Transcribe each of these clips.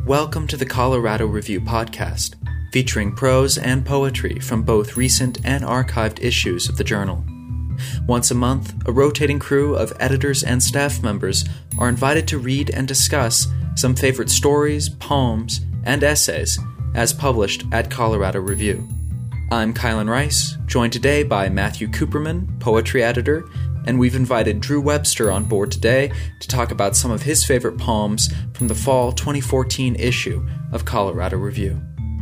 Welcome to the Colorado Review podcast, featuring prose and poetry from both recent and archived issues of the journal. Once a month, a rotating crew of editors and staff members are invited to read and discuss some favorite stories, poems, and essays as published at Colorado Review. I'm Kylan Rice, joined today by Matthew Cooperman, poetry editor, and we've invited Drew Webster on board today to talk about some of his favorite poems from the fall 2014 issue of Colorado Review.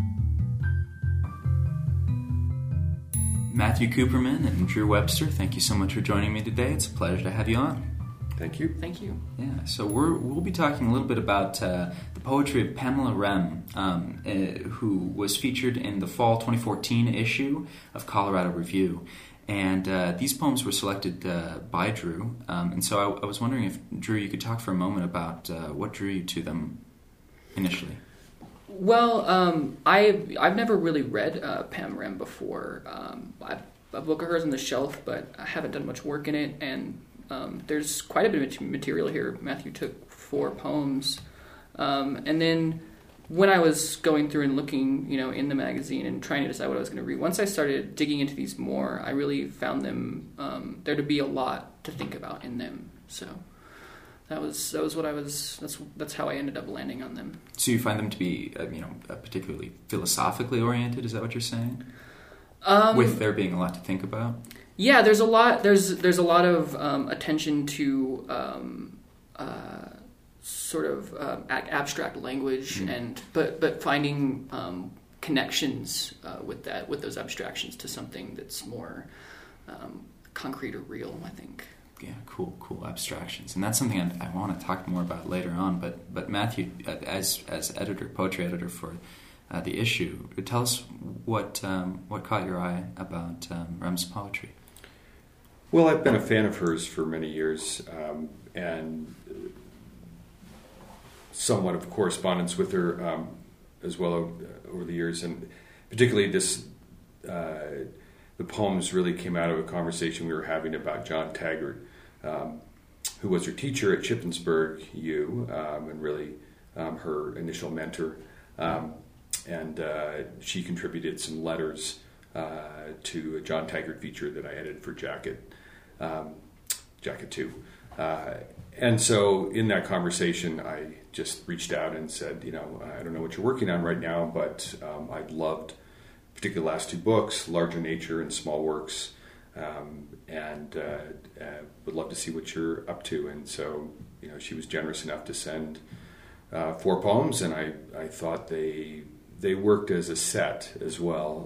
Matthew Cooperman and Drew Webster, thank you so much for joining me today. It's a pleasure to have you on. Thank you. Thank you. Yeah, so we'll be talking a little bit about the poetry of Pamela Rem, who was featured in the fall 2014 issue of Colorado Review. And these poems were selected by Drew. And so I was wondering if, Drew, you could talk for a moment about what drew you to them initially. Well, I've never really read Pam Rem before. I've a book of hers on the shelf, but I haven't done much work in it. And there's quite a bit of material here. Matthew took 4 poems. And then when I was going through and looking, in the magazine and trying to decide what I was going to read, once I started digging into these more, I really found them there to be a lot to think about in them. So that was what I was. That's how I ended up landing on them. So you find them to be, particularly philosophically oriented? Is that what you're saying? With there being a lot to think about. Yeah, there's a lot. There's a lot of attention to sort of abstract language, but finding connections with those abstractions to something that's more concrete or real, I think. Yeah, cool abstractions, and that's something I want to talk more about later on. But Matthew, as editor, poetry editor for the issue, tell us what caught your eye about Rem's poetry. Well, I've been a fan of hers for many years, and somewhat of correspondence with her as well over the years, and particularly this. The poems really came out of a conversation we were having about John Taggart, who was her teacher at Shippensburg U, and really her initial mentor. And she contributed some letters to a John Taggart feature that I edited for Jacket 2. And so in that conversation, I just reached out and said, I don't know what you're working on right now, but I'd loved, particularly the last 2 books, Larger Nature and Small Works, and would love to see what you're up to. And so, she was generous enough to send 4 poems, and I thought they worked as a set as well,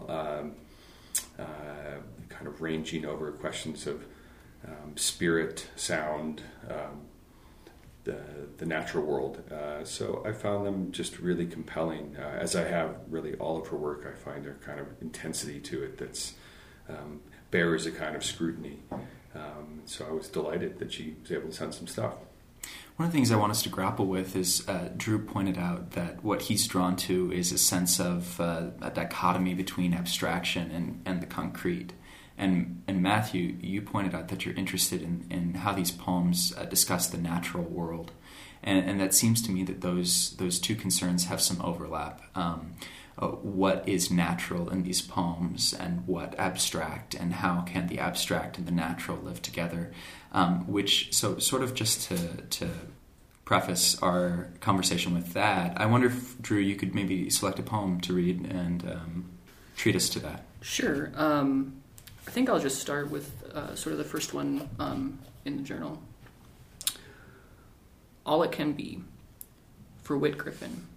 kind of ranging over questions of spirit, sound, the natural world. So I found them just really compelling. As I have really all of her work, I find there kind of intensity to it that's bears a kind of scrutiny. So I was delighted that she was able to send some stuff. One of the things I want us to grapple with is Drew pointed out that what he's drawn to is a sense of a dichotomy between abstraction and the concrete. And Matthew, you pointed out that you're interested in how these poems discuss the natural world, and that seems to me that those 2 concerns have some overlap. What is natural in these poems, and what abstract, and how can the abstract and the natural live together? So sort of just to preface our conversation with that, I wonder if, Drew, you could maybe select a poem to read and treat us to that. Sure. I think I'll just start with sort of the first one in the journal. All It Can Be, for Whit Griffin.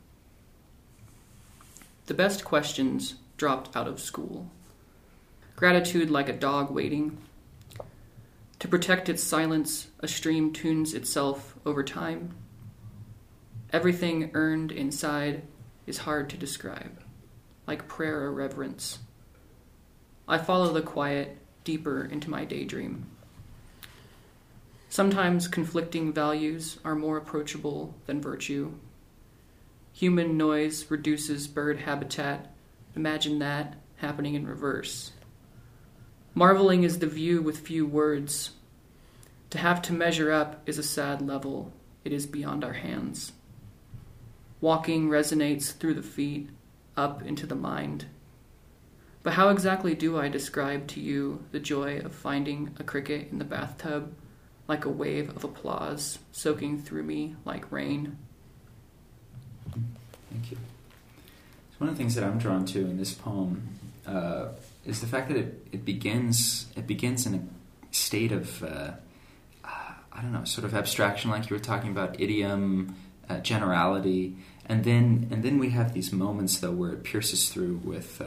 The best questions dropped out of school. Gratitude like a dog waiting. To protect its silence, a stream tunes itself over time. Everything earned inside is hard to describe, like prayer or reverence. I follow the quiet deeper into my daydream. Sometimes conflicting values are more approachable than virtue. Human noise reduces bird habitat. Imagine that happening in reverse. Marveling is the view with few words. To have to measure up is a sad level. It is beyond our hands. Walking resonates through the feet, up into the mind. But how exactly do I describe to you the joy of finding a cricket in the bathtub, like a wave of applause soaking through me like rain? Thank you. So one of the things that I'm drawn to in this poem is the fact that it begins in a state of I don't know, sort of abstraction, like you were talking about, idiom, generality, and then we have these moments though where it pierces through with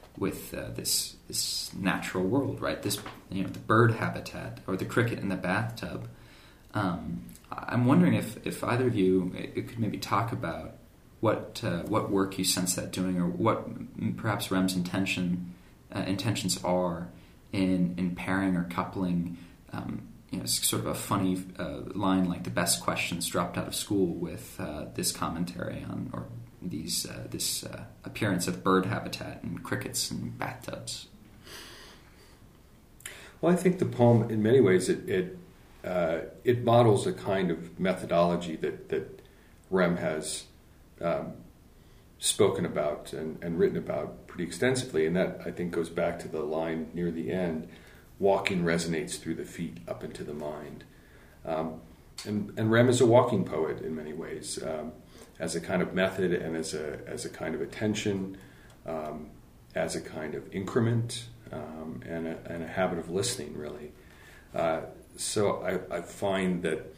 this natural world, right? This, the bird habitat or the cricket in the bathtub. I'm wondering if either of you could maybe talk about what work you sense that doing, or what perhaps Rem's intentions are in pairing or coupling, sort of a funny line like the best questions dropped out of school with this commentary on, or this appearance of bird habitat and crickets and bathtubs. Well, I think the poem, in many ways, it models a kind of methodology that Rem has spoken about and written about pretty extensively, and that, I think, goes back to the line near the end, walking resonates through the feet up into the mind. And Rem is a walking poet in many ways, as a kind of method and as a kind of attention, as a kind of increment, and a habit of listening, really. So I find that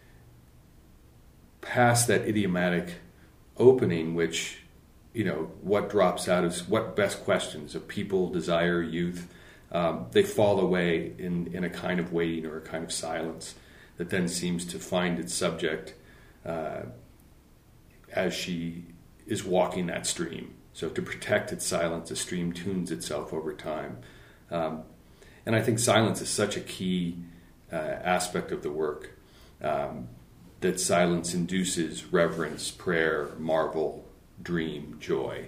past that idiomatic opening, which, what drops out is what best questions of people, desire, youth, they fall away in a kind of waiting or a kind of silence that then seems to find its subject as she is walking that stream. So to protect its silence, the stream tunes itself over time. And I think silence is such a key aspect of the work, that silence induces reverence, prayer, marvel, dream, joy,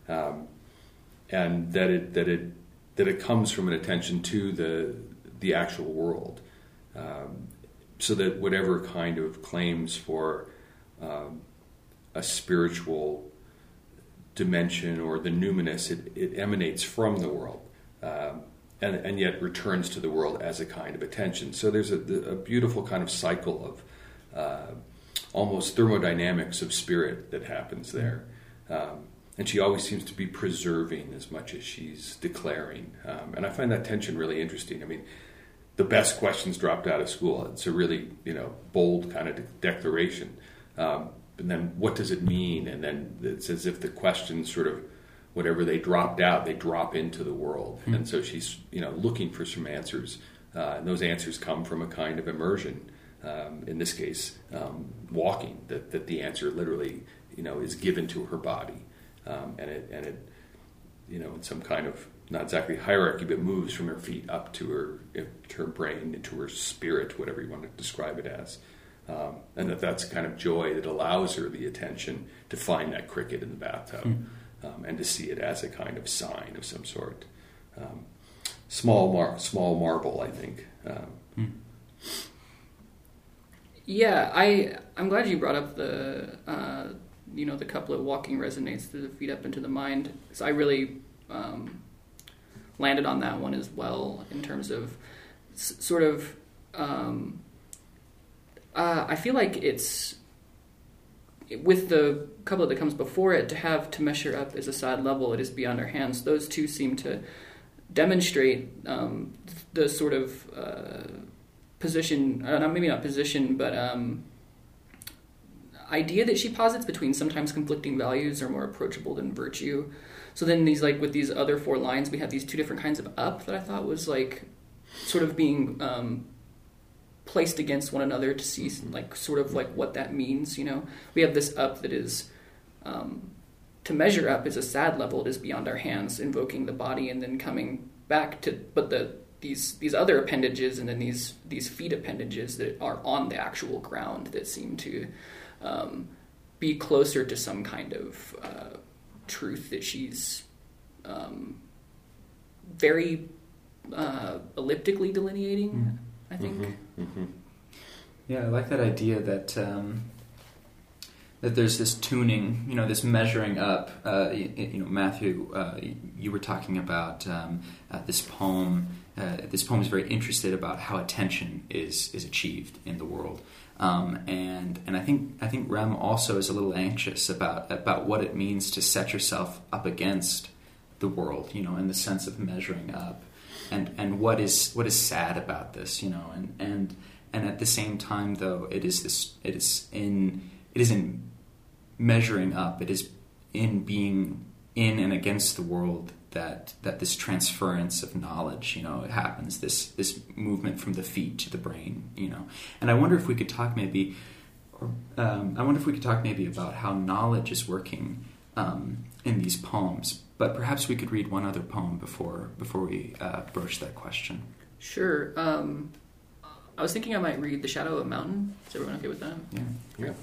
and that it comes from an attention to the actual world, so that whatever kind of claims for a spiritual dimension or the numinous, it emanates from the world, and yet returns to the world as a kind of attention. So there's a beautiful kind of cycle of almost thermodynamics of spirit that happens there. And she always seems to be preserving as much as she's declaring. And I find that tension really interesting. I mean, the best questions dropped out of school. It's a really, bold kind of declaration. But then what does it mean? And then it's as if the questions sort of, whatever they dropped out, they drop into the world. Mm-hmm. And so she's, looking for some answers. And those answers come from a kind of immersion. In this case, walking, that the answer literally, is given to her body. And it, in some kind of, not exactly hierarchy, but moves from her feet up to her brain, into her spirit, whatever you want to describe it as. And that's a kind of joy that allows her the attention to find that cricket in the bathtub, and to see it as a kind of sign of some sort. Small marble, I think. Yeah, I'm glad you brought up the the couplet "walking resonates through the feet up into the mind." So I really landed on that one as well in terms of sort of. I feel like it's with the couplet that comes before it, to measure up is a sad level, it is beyond our hands. Those two seem to demonstrate the sort of position, maybe not position, but idea that she posits between sometimes conflicting values are more approachable than virtue. So then with these other four lines, we have these two different kinds of up that I thought was like sort of being placed against one another to see sort of what that means. We have this up that is to measure up is a sad level, it is beyond our hands, invoking the body, and then coming back to these other appendages, and then these feet appendages that are on the actual ground that seem to be closer to some kind of truth that she's very elliptically delineating, I think. Mm-hmm. Mm-hmm. Yeah, I like that idea that that there's this tuning, this measuring up. Matthew, you were talking about this poem. This poem is very interested about how attention is achieved in the world, and I think Rem also is a little anxious about what it means to set yourself up against the world, in the sense of measuring up, and what is sad about this, and at the same time, though, it is in measuring up, it is in being in and against the world that this transference of knowledge, it happens, this movement from the feet to the brain, and I wonder if we could talk maybe about how knowledge is working in these poems. But perhaps we could read one other poem before we broach that question. Sure. I was thinking I might read The Shadow of a Mountain. Is everyone okay with that? Yeah.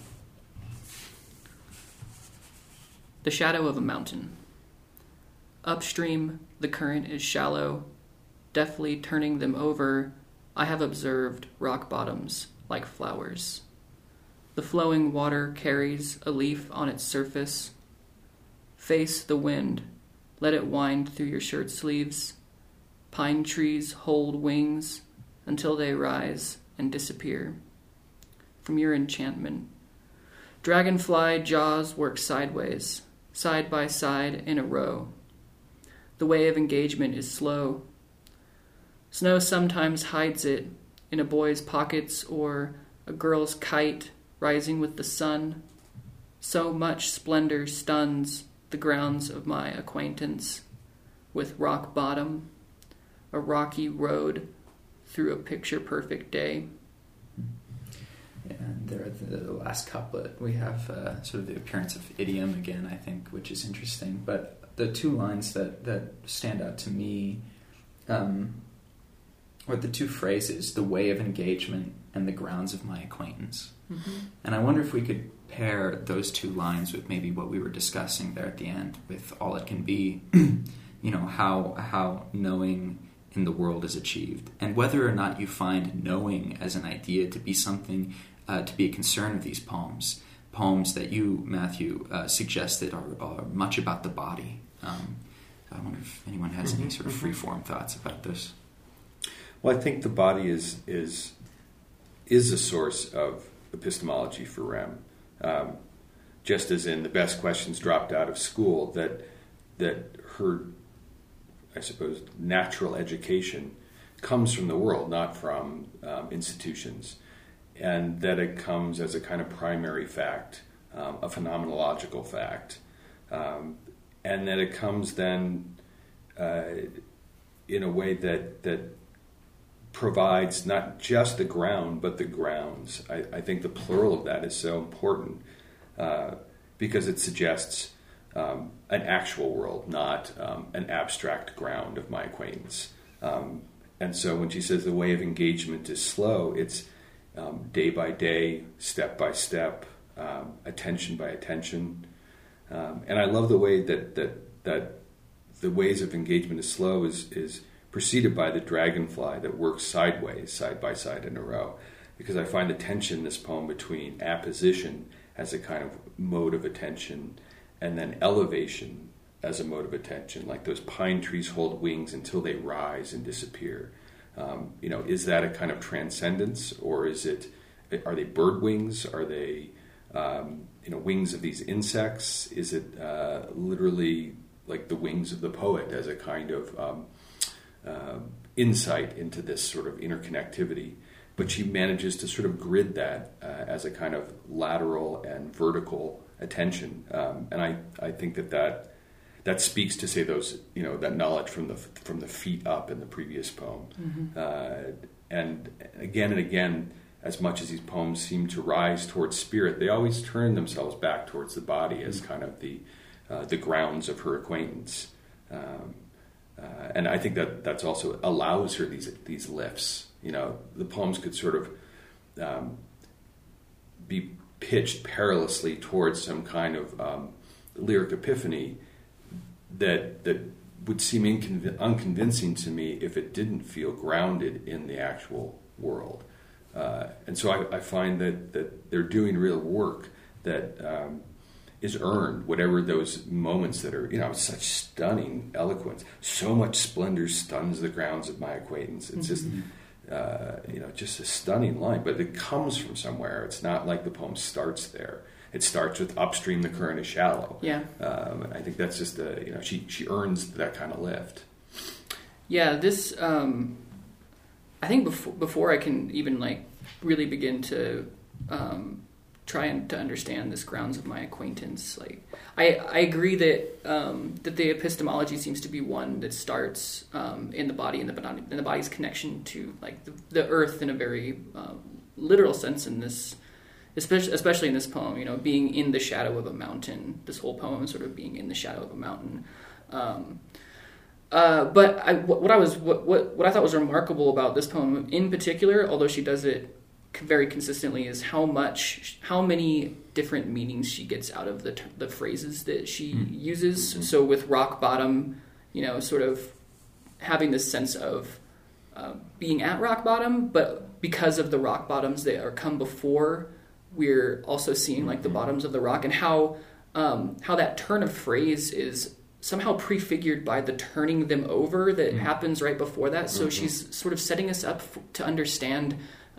The Shadow of a Mountain. Upstream, the current is shallow. Deftly turning them over, I have observed rock bottoms like flowers. The flowing water carries a leaf on its surface. Face the wind. Let it wind through your shirt sleeves. Pine trees hold wings until they rise and disappear from your enchantment. Dragonfly jaws work sideways, side by side in a row. The way of engagement is slow. Snow sometimes hides it in a boy's pockets or a girl's kite rising with the sun. So much splendor stuns the grounds of my acquaintance with rock bottom, a rocky road through a picture-perfect day. And there at the last couplet, we have sort of the appearance of idiom again, I think, which is interesting. But the two lines that stand out to me, or the two phrases, the way of engagement and the grounds of my acquaintance. Mm-hmm. And I wonder if we could pair those two lines with maybe what we were discussing there at the end, with all it can be, how knowing in the world is achieved, and whether or not you find knowing as an idea to be something, to be a concern of these poems that you, Matthew, suggested are much about the body. I wonder if anyone has any sort of free-form thoughts about this. Well, I think the body is a source of epistemology for Rem. Just as in the best questions dropped out of school, that her, I suppose, natural education comes from the world, not from institutions, and that it comes as a kind of primary fact, a phenomenological fact, and that it comes then in a way that provides not just the ground, but the grounds. I think the plural of that is so important because it suggests an actual world, not an abstract ground of my acquaintance. And so when she says the way of engagement is slow, it's day by day, step by step, attention by attention. And I love the way that the ways of engagement is slow is preceded by the dragonfly that works sideways, side by side in a row. Because I find the tension in this poem between apposition as a kind of mode of attention and then elevation as a mode of attention, like those pine trees hold wings until they rise and disappear. Is that a kind of transcendence, or are they bird wings? Are they wings of these insects? Is it literally like the wings of the poet as a kind of insight into this sort of interconnectivity? But she manages to sort of grid that as a kind of lateral and vertical attention, and I think that speaks to, say, those, that knowledge from the feet up in the previous poem. Mm-hmm. And again, as much as these poems seem to rise towards spirit, they always turn themselves back towards the body as kind of the grounds of her acquaintance. And I think that's also allows her these lifts. The poems could sort of be pitched perilously towards some kind of lyric epiphany that would seem unconvincing to me if it didn't feel grounded in the actual world. And so I find that they're doing real work that is earned, whatever those moments that are, such stunning eloquence. So much splendor stuns the grounds of my acquaintance. It's just, just a stunning line, but it comes from somewhere. It's not like the poem starts there. It starts with upstream the current is shallow. Yeah. And I think that's just she earns that kind of lift. Yeah, this, I think before I can even really begin to try and to understand this grounds of my acquaintance, I agree that that the epistemology seems to be one that starts in the body and in the body's connection to the earth in a very literal sense in this, especially in this poem. Being in the shadow of a mountain. This whole poem is sort of being in the shadow of a mountain. But what I thought was remarkable about this poem in particular, although she does it very consistently, is how many different meanings she gets out of the phrases that she uses. Mm-hmm. So with rock bottom, sort of having this sense of being at rock bottom, but because of the rock bottoms that are come before, we're also seeing the bottoms of the rock, and how that turn of phrase is somehow prefigured by the turning them over that happens right before that. So she's sort of setting us up to understand.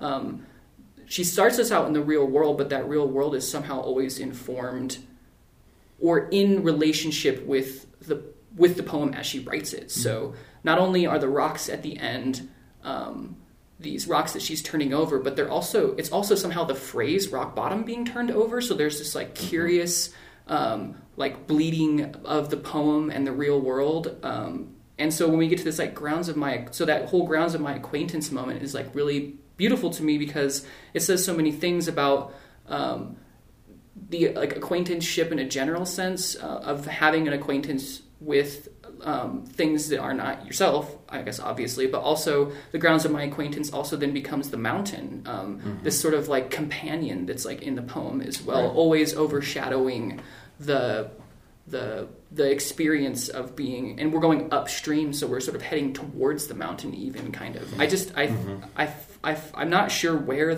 She starts us out in the real world, but that real world is somehow always informed or in relationship with the poem as she writes it. So not only are the rocks at the end these rocks that she's turning over, but it's also somehow the phrase rock bottom being turned over. So there's this curious bleeding of the poem and the real world. And so when we get to this that whole grounds of my acquaintance moment is really beautiful to me, because it says so many things about the acquaintanceship in a general sense, of having an acquaintance with things that are not yourself, I guess, obviously, but also the grounds of my acquaintance also then becomes the mountain, this sort of companion that's in the poem as well, right. Always overshadowing the experience of being, and we're going upstream, so we're sort of heading towards the mountain even, kind of. I'm not sure where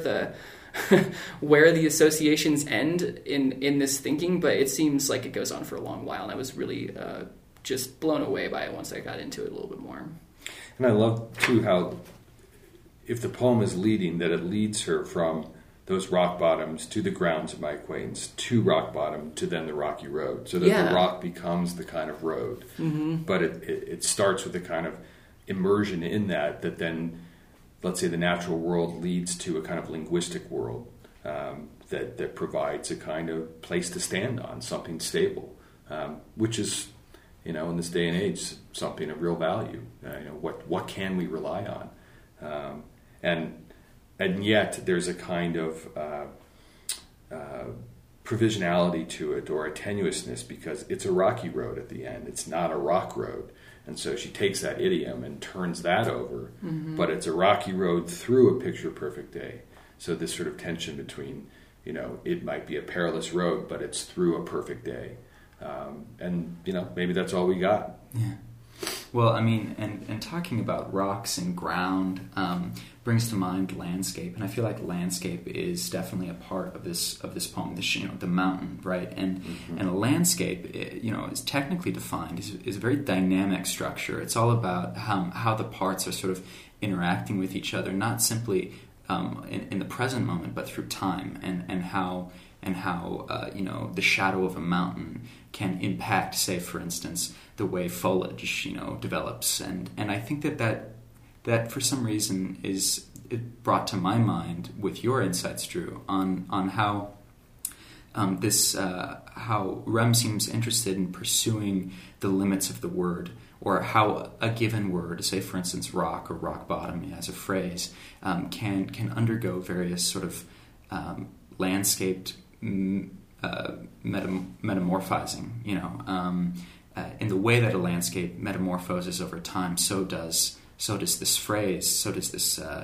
the associations end in this thinking, but it seems like it goes on for a long while, and I was really just blown away by it once I got into it a little bit more. And I love too how, if the poem is leading, that it leads her from those rock bottoms to the grounds of my acquaintance, to rock bottom, to then the rocky road, so that the rock becomes the kind of road. But it starts with a kind of immersion in that then, let's say, the natural world leads to a kind of linguistic world that provides a kind of place to stand on, something stable, which is, in this day and age, something of real value. What can we rely on? And yet there's a kind of provisionality to it, or a tenuousness, because it's a rocky road at the end. It's not a rock road. And so she takes that idiom and turns that over, but it's a rocky road through a picture-perfect day. So this sort of tension between, it might be a perilous road, but it's through a perfect day. And maybe that's all we got. Yeah. Well, I mean, and talking about rocks and ground brings to mind landscape, and I feel like landscape is definitely a part of this poem. The mountain, right? And a landscape, is technically defined is a very dynamic structure. It's all about how the parts are sort of interacting with each other, not simply in the present moment, but through time, and how the shadow of a mountain can impact, say, for instance, the way foliage, develops. And I think that for some reason is brought to my mind with your insights, Drew, on how how Rem seems interested in pursuing the limits of the word, or how a given word, say for instance rock or rock bottom as a phrase, can undergo various sort of landscaped metamorphizing, in the way that a landscape metamorphoses over time, so does this phrase, so does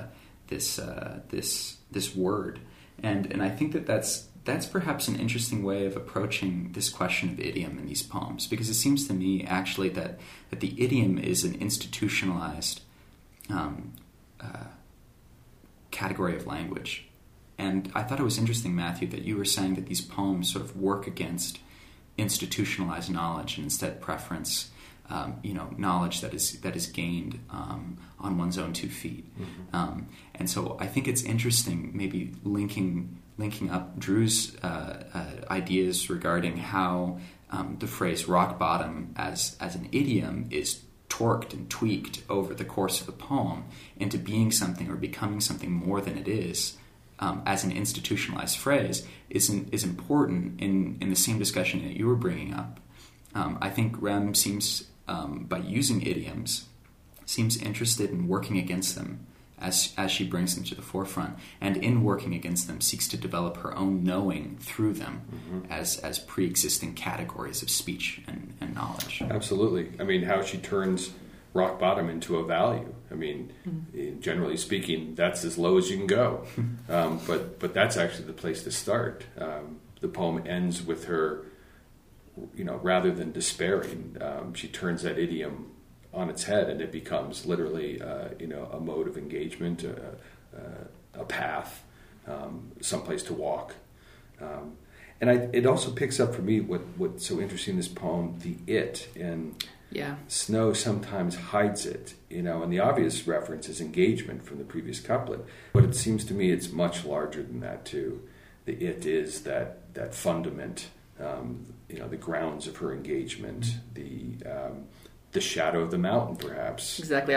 this word, and I think that's perhaps an interesting way of approaching this question of idiom in these poems, because it seems to me actually that the idiom is an institutionalized category of language. And I thought it was interesting, Matthew, that you were saying that these poems sort of work against institutionalized knowledge and instead preference knowledge that is gained on one's own 2 feet. Mm-hmm. And so I think it's interesting, maybe linking up Drew's ideas regarding how the phrase rock bottom as an idiom is torqued and tweaked over the course of the poem into being something or becoming something more than it is. As an institutionalized phrase is important in the same discussion that you were bringing up. I think Rem seems, by using idioms, seems interested in working against them as she brings them to the forefront, and in working against them seeks to develop her own knowing through them as pre-existing categories of speech and knowledge. Absolutely. I mean, how she turns rock bottom into a value. I mean, generally speaking, that's as low as you can go. But that's actually the place to start. The poem ends with her, rather than despairing, she turns that idiom on its head, and it becomes literally, a mode of engagement, a path, someplace to walk. And it also picks up for me what's so interesting in this poem, the it, and Snow sometimes hides it, and the obvious reference is engagement from the previous couplet. But it seems to me it's much larger than that too. The it is that fundament, the grounds of her engagement, the shadow of the mountain, perhaps. Exactly.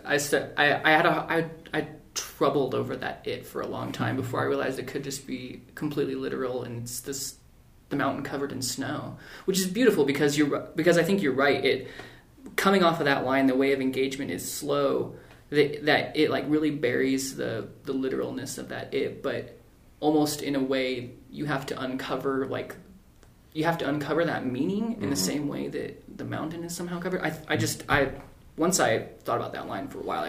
I troubled over that it for a long time before I realized it could just be completely literal, and it's the mountain covered in snow, which is beautiful because I think you're right. It coming off of that line, the way of engagement is slow. That it like really buries the literalness of that it, but almost in a way you have to uncover that meaning in the same way that the mountain is somehow covered. Once I thought about that line for a while,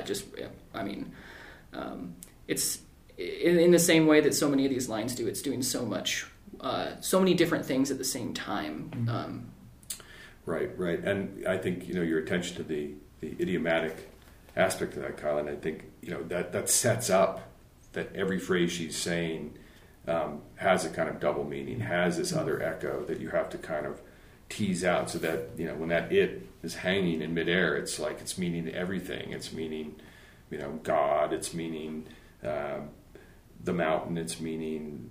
it's in the same way that so many of these lines do. It's doing so many different things at the same time. Right. And I think, your attention to the idiomatic aspect of that, Kyle, and I think, that sets up that every phrase she's saying has a kind of double meaning, has this other echo that you have to kind of tease out, so that, when that it is hanging in midair, it's like it's meaning everything. It's meaning, God, it's meaning the mountain, it's meaning,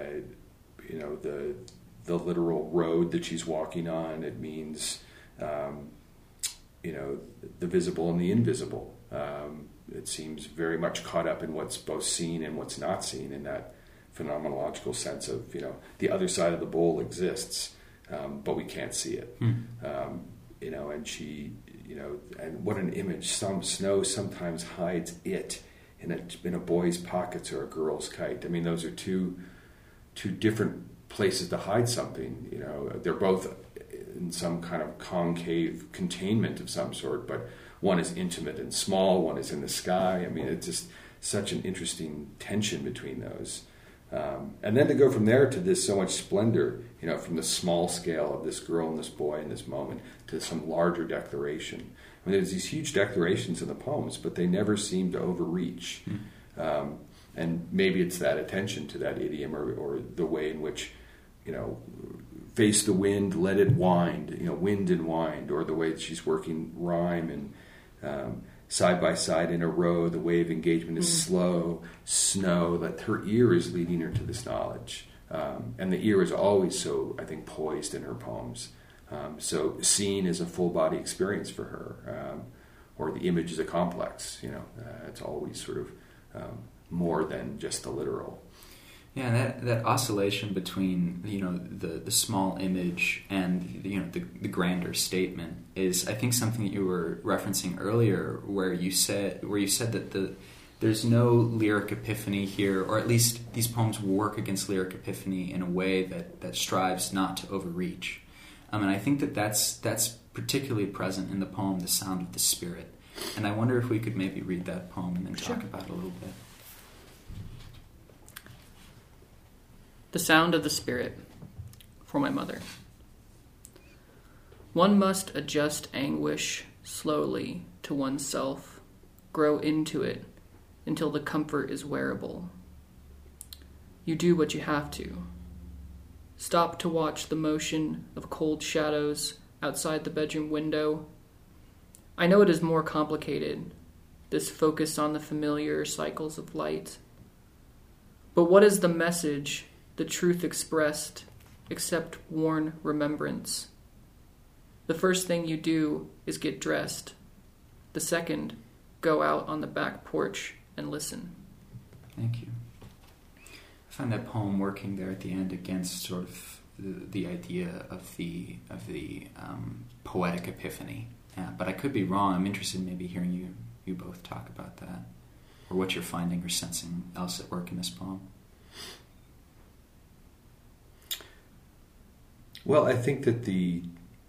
the literal road that she's walking on. It means, the visible and the invisible. It seems very much caught up in what's both seen and what's not seen, in that phenomenological sense of, the other side of the bowl exists, but we can't see it. And she, and what an image. Snow sometimes hides it in a boy's pockets or a girl's kite. I mean, those are two different places to hide something. They're both in some kind of concave containment of some sort, but one is intimate and small, one is in the sky. I mean, it's just such an interesting tension between those. And then to go from there to this so much splendor, from the small scale of this girl and this boy in this moment to some larger declaration. I mean, there's these huge declarations in the poems, but they never seem to overreach. And maybe it's that attention to that idiom or the way in which, face the wind, let it wind, wind and wind, or the way that she's working rhyme and side by side in a row, the way of engagement is slow, snow, that her ear is leading her to this knowledge. And the ear is always so, I think, poised in her poems. So seeing is a full body experience for her, or the image is a complex, it's always sort of more than just the literal. Yeah, that oscillation between the small image and the grander statement is, I think, something that you were referencing earlier, where you said that there's no lyric epiphany here, or at least these poems work against lyric epiphany in a way that strives not to overreach. And I think that's particularly present in the poem "The Sound of the Spirit." And I wonder if we could maybe read that poem and then talk about it a little bit. The Sound of the Spirit, for my mother. One must adjust anguish slowly to oneself, grow into it until the comfort is wearable. You do what you have to. Stop to watch the motion of cold shadows outside the bedroom window. I know it is more complicated, this focus on the familiar cycles of light. But what is the message, the truth expressed, except worn remembrance? The first thing you do is get dressed. The second, go out on the back porch and listen. Thank you. I find that poem working there at the end against sort of the idea of the poetic epiphany. But I could be wrong. I'm interested in maybe hearing you both talk about that, or what you're finding or sensing else at work in this poem. Well, I think that this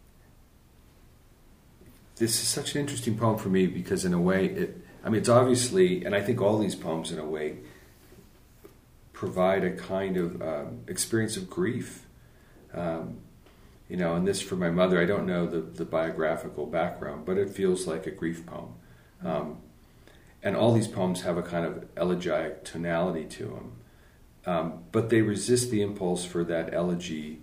is such an interesting poem for me because in a way it's obviously, and I think all these poems in a way provide a kind of experience of grief. And this for my mother, I don't know the biographical background, but it feels like a grief poem. And all these poems have a kind of elegiac tonality to them. But they resist the impulse for that elegy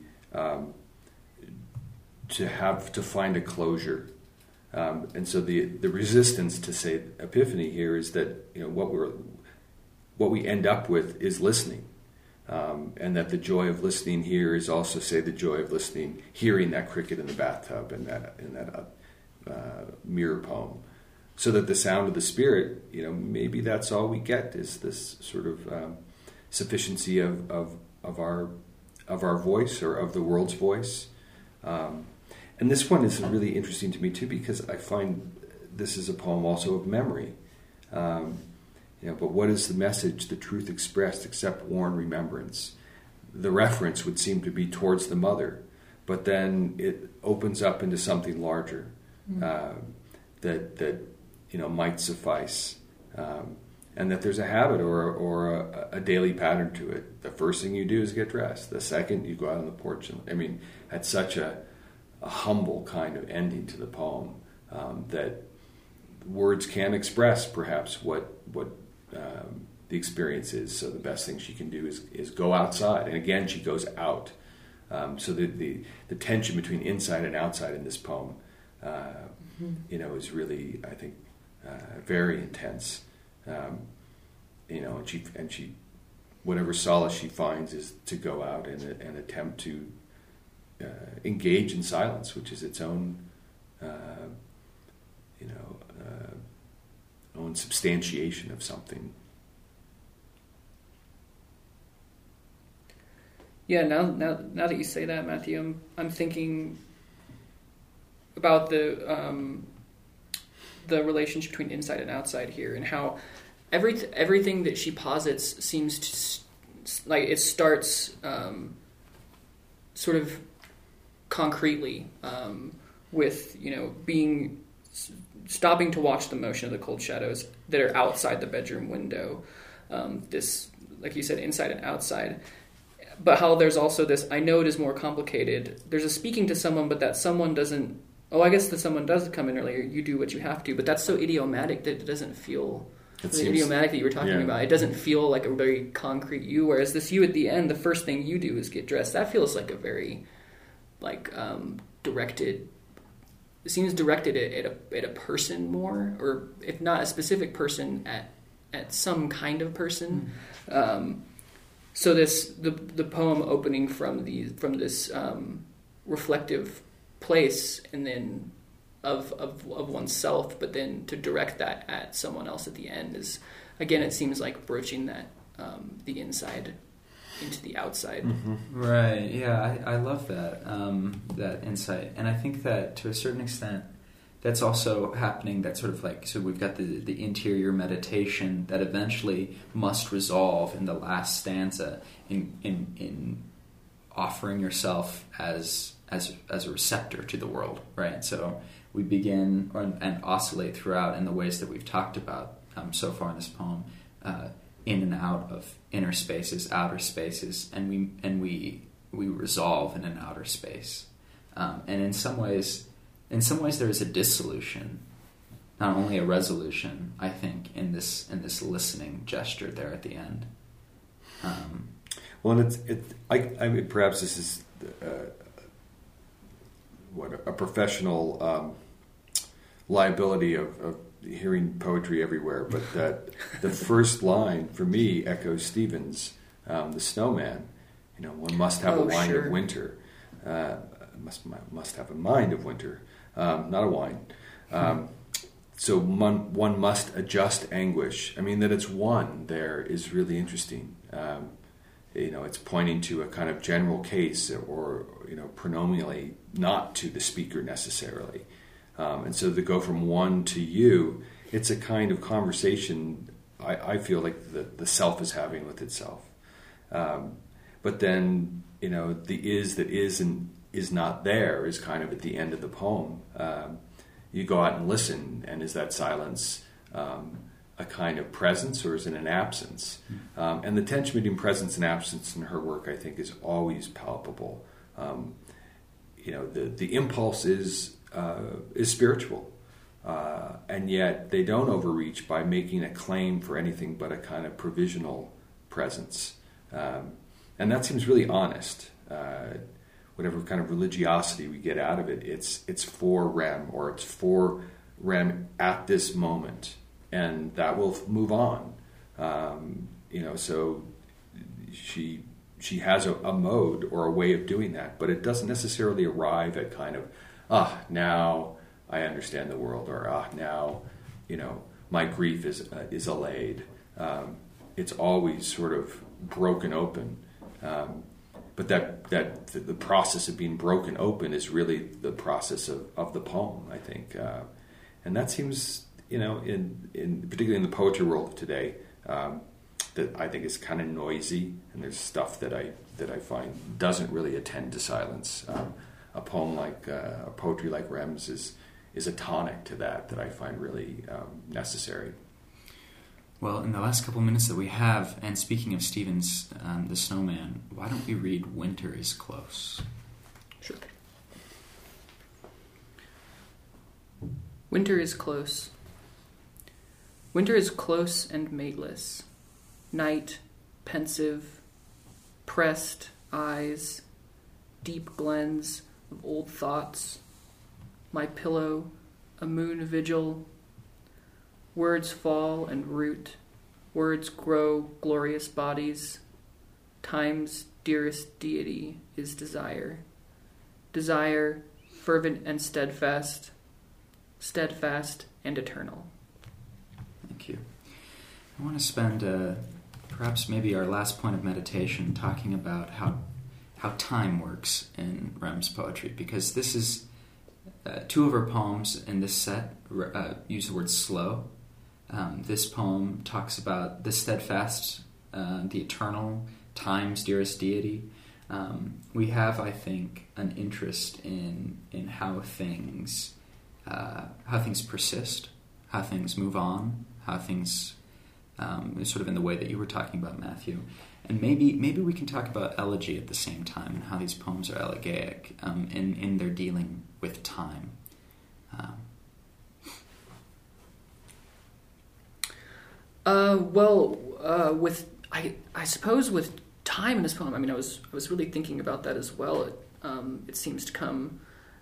to find a closure. And so the resistance to say epiphany here is that what we end up with is listening, and that the joy of listening here is also, say, the joy of listening, hearing that cricket in the bathtub in that mirror poem, so that the sound of the spirit, maybe that's all we get is this sort of sufficiency of our voice, or of the world's voice. And this one is really interesting to me too, because I find this is a poem also of memory. But what is the message, the truth expressed, except worn remembrance? The reference would seem to be towards the mother, but then it opens up into something larger that might suffice, and that there's a habit or a daily pattern to it. The first thing you do is get dressed. The second, you go out on the porch. That's such a humble kind of ending to the poem that words can't express perhaps what the experience is. So the best thing she can do is go outside, and again she goes out. So the tension between inside and outside in this poem, is really, I think, very intense. And she whatever solace she finds is to go out and attempt to engage in silence, which is its own own substantiation of something. Yeah, now that you say that, Matthew, I'm thinking about the relationship between inside and outside here, and how everything that she posits seems to like it starts sort of concretely with stopping to watch the motion of the cold shadows that are outside the bedroom window. This, like you said, inside and outside. But how there's also this, I know it is more complicated. There's a speaking to someone, but that someone doesn't, I guess the someone does come in earlier, you do what you have to, but that's so idiomatic that it doesn't feel, idiomatic that you were talking about, it doesn't feel like a very concrete you, whereas this you at the end, the first thing you do is get dressed. That feels like a very, directed, it seems directed at a person more, or if not a specific person, at some kind of person. So the poem opening from this reflective place, and then of oneself, but then to direct that at someone else at the end is, again, it seems like broaching that the inside into the outside. Mm-hmm. Right. Yeah, I love that that insight, and I think that to a certain extent, that's also happening. That sort of so we've got the interior meditation that eventually must resolve in the last stanza in offering yourself as a receptor to the world, right? So we begin and oscillate throughout in the ways that we've talked about so far in this poem, in and out of inner spaces, outer spaces, and we resolve in an outer space, and in some ways there is a dissolution, not only a resolution, I think, in this listening gesture there at the end. Well, and I mean, perhaps this is a professional liability of hearing poetry everywhere, but that the first line for me echoes Stevens, the Snowman. One must have a wine of winter. Must have a mind of winter, not a wine. So one must adjust anguish. I mean, that it's one there is really interesting. It's pointing to a kind of general case or pronominally, not to the speaker necessarily. And so to go from one to you, it's a kind of conversation I feel like the self is having with itself. But then, the is that is and is not there is kind of at the end of the poem. You go out and listen, and is that silence a kind of presence, or is it an absence? And the tension between presence and absence in her work, I think, is always palpable. The impulse is spiritual, and yet they don't overreach by making a claim for anything but a kind of provisional presence. And that seems really honest. Whatever kind of religiosity we get out of it, it's for Rem, or it's for Rem at this moment, and that will move on. So she has a mode or a way of doing that, but it doesn't necessarily arrive at kind of now I understand the world, or now my grief is allayed. It's always sort of broken open. But that the process of being broken open is really the process of the poem, I think, and that seems, in particularly in the poetry world today, that I think is kind of noisy, and there's stuff that I find doesn't really attend to silence. A poem like a poetry like Rem's is a tonic to that I find really necessary. Well, in the last couple minutes that we have, and speaking of Stevens, the Snowman, why don't we read Winter is Close? Sure. Winter is close. Winter is close and mateless. Night, pensive, pressed eyes, deep glens of old thoughts. My pillow, a moon vigil. Words fall and root, words grow glorious bodies. Time's dearest deity is desire. Desire, fervent and steadfast, steadfast and eternal. Thank you. I want to spend perhaps maybe our last point of meditation talking about how time works in Rem's poetry, because this is two of her poems in this set use the word slow. This poem talks about the steadfast, the eternal, time's dearest deity. We have, I think, an interest in how things persist, how things move on, how things sort of in the way that you were talking about, Matthew. And maybe we can talk about elegy at the same time, and how these poems are elegaic in their dealing with time. I suppose with time in this poem, I mean, I was really thinking about that as well. It seems to come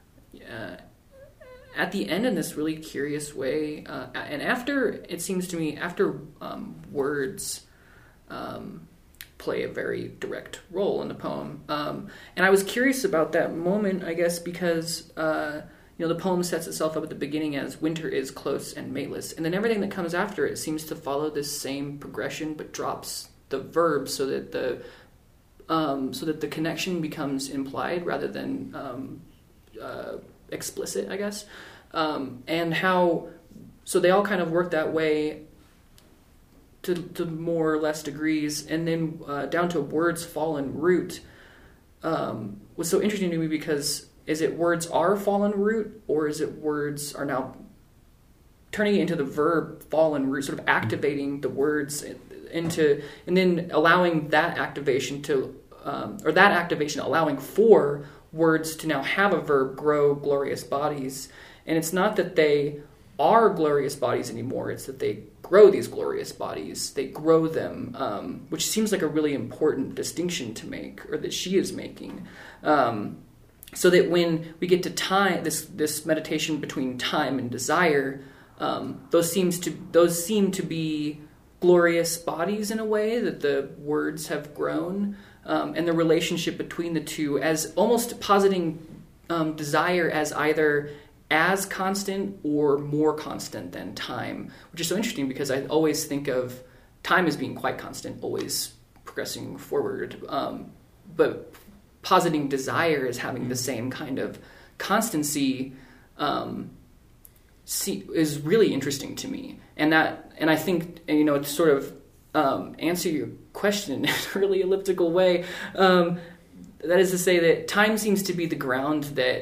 at the end in this really curious way, and after, it seems to me, after words play a very direct role in the poem, and I was curious about that moment, I guess, because the poem sets itself up at the beginning as winter is close and mateless, and then everything that comes after it seems to follow this same progression, but drops the verb so that the connection becomes implied rather than explicit, I guess, and so they all kind of work that way to more or less degrees, and then down to words fallen root was so interesting to me, because is it words are fallen root, or is it words are now turning it into the verb fallen root, sort of activating the words into, and then allowing that activation to, or that activation allowing for words to now have a verb grow glorious bodies. And it's not that they are glorious bodies anymore, it's that they grow these glorious bodies. They grow them, which seems like a really important distinction to make, or that she is making. So that when we get to time, this meditation between time and desire, those seem to be glorious bodies in a way, that the words have grown, and the relationship between the two as almost positing desire as either as constant or more constant than time, which is so interesting because I always think of time as being quite constant, always progressing forward, but positing desire as having the same kind of constancy is really interesting to me, and I think, to sort of answer your question in a really elliptical way, that is to say that time seems to be the ground that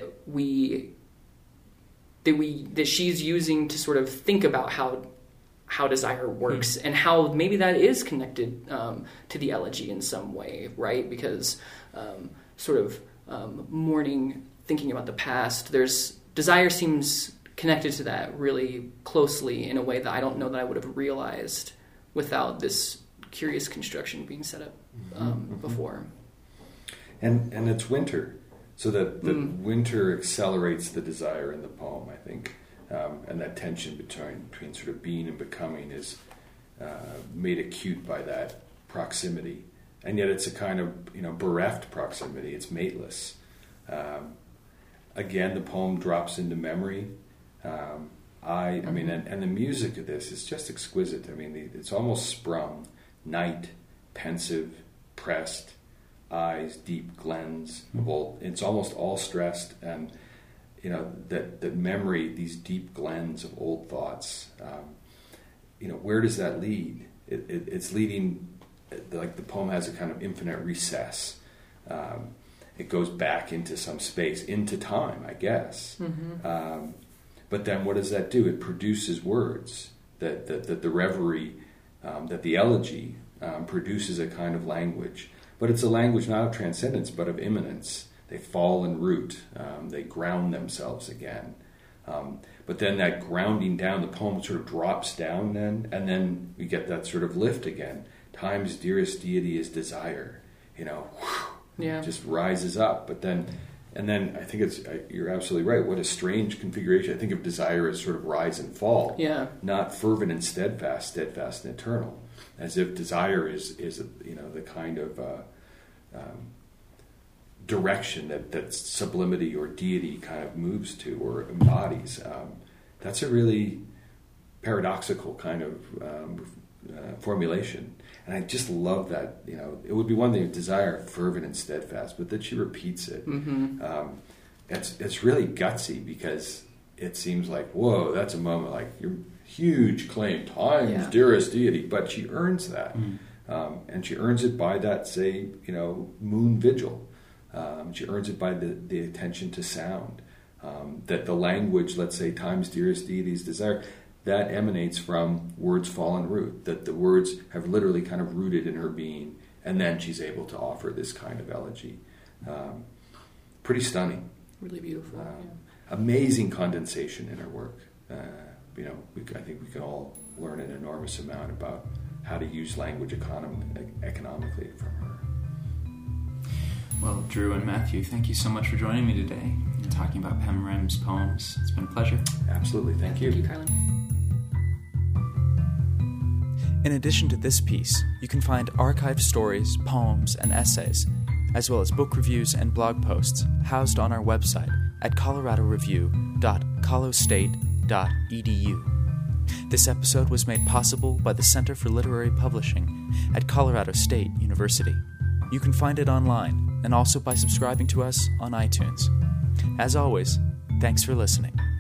she's using to sort of think about how desire works, and how maybe that is connected to the elegy in some way, right? Because mourning, thinking about the past, desire seems connected to that really closely in a way that I don't know that I would have realized without this curious construction being set up before. And it's winter, so that winter accelerates the desire in the poem, I think, and that tension between sort of being and becoming is made acute by that proximity. And yet it's a kind of bereft proximity. It's mateless. Again, the poem drops into memory. And the music of this is just exquisite. I mean, it's almost sprung. Night, pensive, pressed, eyes, deep glens. It's almost all stressed, and that memory, these deep glens of old thoughts. Where does that lead? It's leading. Like the poem has a kind of infinite recess. It goes back into some space, into time, I guess. But then what does that do? It produces words that the reverie, that the elegy produces a kind of language. But it's a language not of transcendence, but of immanence. They fall en route. They ground themselves again. But then that grounding down, the poem sort of drops down then, and then we get that sort of lift again. Time's dearest deity is desire. Just rises up. But then, I think you're absolutely right. What a strange configuration. I think of desire as sort of rise and fall. Yeah. Not fervent and steadfast and eternal. As if desire is the kind of direction that sublimity or deity kind of moves to or embodies. That's a really paradoxical kind of formulation. And I just love that, it would be one thing if desire, fervent and steadfast, but that she repeats it. It's really gutsy because it seems like, whoa, that's a moment like your huge claim, time's dearest deity, but she earns that. And she earns it by that, say, moon vigil. She earns it by the attention to sound. That the language, let's say, time's dearest deity's desire, that emanates from words fall en route, that the words have literally kind of rooted in her being, and then she's able to offer this kind of elegy. Pretty stunning. Really beautiful. Amazing condensation in her work. I think we can all learn an enormous amount about how to use language economically from her. Well, Drew and Matthew, thank you so much for joining me today and talking about Pemrem's poems. It's been a pleasure. Absolutely. Thank you. Thank you, Carlin. In addition to this piece, you can find archived stories, poems, and essays, as well as book reviews and blog posts housed on our website at coloradoreview.colostate.edu. This episode was made possible by the Center for Literary Publishing at Colorado State University. You can find it online and also by subscribing to us on iTunes. As always, thanks for listening.